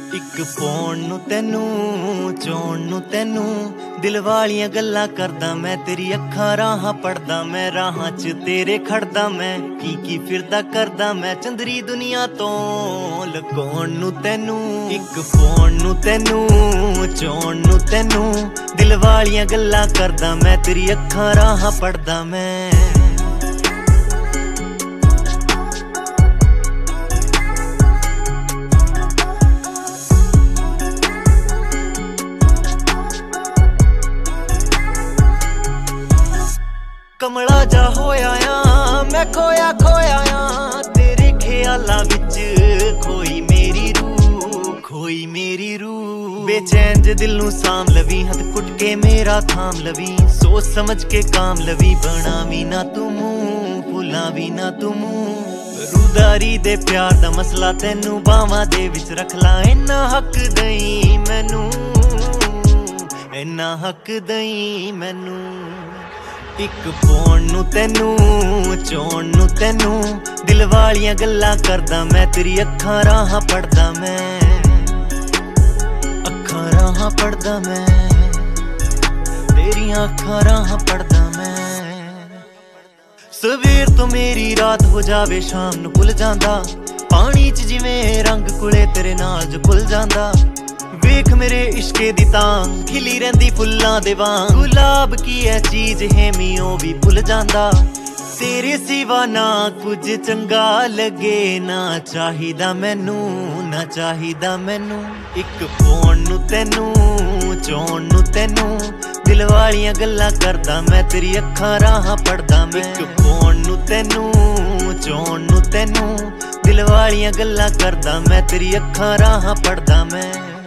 ਇੱਕ ਪਾਉਣ ਨੂੰ ਤੈਨੂੰ ਚਾਹੁਣ ਨੂੰ ਤੈਨੂੰ ਦਿਲ ਵਾਲੀਆਂ ਗੱਲਾਂ ਕਰਦਾ ਮੈਂ ਤੇਰੀ ਅੱਖਾਂ ਰਾਹਾਂ ਪੜਦਾ ਮੈਂ ਰਾਹਾਂ 'ਚ ਤੇਰੇ ਖੜਦਾ ਮੈਂ ਕੀ ਫਿਰਦਾ ਕਰਦਾ ਮੈਂ ਚੰਦਰੀ ਦੁਨੀਆ ਤੋਂ ਲੁਕਾਉਣ ਨੂੰ ਤੈਨੂੰ ਇੱਕ ਪਾਉਣ ਨੂੰ ਤੈਨੂੰ ਚਾਹੁਣ ਨੂੰ ਤੈਨੂੰ ਦਿਲ ਵਾਲੀਆਂ ਗੱਲਾਂ ਕਰਦਾ ਮੈਂ ਤੇਰੀ ਅੱਖਾਂ ਰਾਹਾਂ ਪੜਦਾ ਮੈਂ ਕਮਲਾ ਜਾ ਹੋਇਆ ਆ ਮੈਂ ਖੋਇਆ ਆ ਤੇਰੇ ਖਿਆਲਾਂ ਵਿੱਚ ਖੋਈ ਮੇਰੀ ਰੂਹ ਬੇਚੈਨ ਜੇ ਦਿਲ ਨੂੰ ਸਾਂਭ ਲਵੀ ਹੱਥ ਕੁੱਟ ਕੇ ਮੇਰਾ ਥਾਮ ਲਵੀ ਸੋਚ ਸਮਝ ਕੇ ਕਾਮ ਲਵੀ ਬਣਾਵੀ ਨਾ ਤੂੰ ਮੂੰਹ ਭੁਲਾਵੀ ਨਾ ਤੂੰ ਮੂੰਹ ਰੂਦਾਰੀ ਦੇ ਪਿਆਰ ਦਾ ਮਸਲਾ ਤੈਨੂੰ ਬਾਵਾਂ ਦੇ ਵਿੱਚ ਰੱਖ ਲਾ ਇੰਨਾ ਹੱਕ ਦਈ ਮੈਨੂੰ ਇੰਨਾ ਹੱਕ ਦਈ ਮੈਨੂੰ ਇੱਕ ਪਾਉਣ ਨੂੰ ਤੈਨੂੰ ਚਾਹੁਣ ਨੂੰ ਤੈਨੂੰ ਦਿਲ ਵਾਲੀਆਂ ਗੱਲਾਂ ਕਰਦਾ ਮੈਂ ਤੇਰੀ ਅੱਖਾਂ ਰਾਹਾਂ ਪੜਦਾ ਮੈਂ ਅੱਖਾਂ ਰਾਹਾਂ ਪੜਦਾ ਮੈਂ ਤੇਰੀਆਂ ਅੱਖਾਂ ਰਾਹਾਂ ਪੜਦਾ ਮੈਂ ਸਵੇਰ ਤੋਂ ਮੇਰੀ ਰਾਤ ਹੋ ਜਾਵੇ ਸ਼ਾਮ ਨੂੰ ਭੁੱਲ ਜਾਂਦਾ ਪਾਣੀ 'ਚ ਜਿਵੇਂ ਰੰਗ ਕੁਲੇ ਤੇਰੇ ਨਾਲ ਜੋ ਭੁੱਲ ਜਾਂਦਾ ਵੇਖ ਮੇਰੇ ਇਸ਼ਕੇ ਦੀ ਤਾਂ ਖਿਲੀ ਰਹਿੰਦੀ ਫੁੱਲਾਂ ਦੇ ਵਾਂਗ ਗੁਲਾਬ ਕੀ ਐ ਚੀਜ਼ ਹੈ ਮੀਓ ਵੀ ਭੁੱਲ ਜਾਂਦਾ ਤੇਰੇ ਸਿਵਾ ਨਾ ਕੁਝ ਚੰਗਾ ਲੱਗੇ ਨਾ ਚਾਹੀਦਾ ਮੈਨੂੰ ਇੱਕ ਪਾਉਣ ਨੂੰ ਤੈਨੂੰ ਚਾਹੁਣ ਨੂੰ ਤੈਨੂੰ ਦਿਲ ਵਾਲੀਆਂ ਗੱਲਾਂ ਕਰਦਾ ਮੈਂ ਤੇਰੀ ਅੱਖਾਂ ਰਾਹਾਂ ਪੜਦਾ ਮੈਂ ਇੱਕ ਪਾਉਣ ਨੂੰ ਤੈਨੂੰ ਚਾਹੁਣ ਨੂੰ ਤੈਨੂੰ ਦਿਲ ਵਾਲੀਆਂ ਗੱਲਾਂ ਕਰਦਾ ਮੈਂ ਤੇਰੀ ਅੱਖਾਂ ਰਾਹਾਂ ਪੜਦਾ ਮੈਂ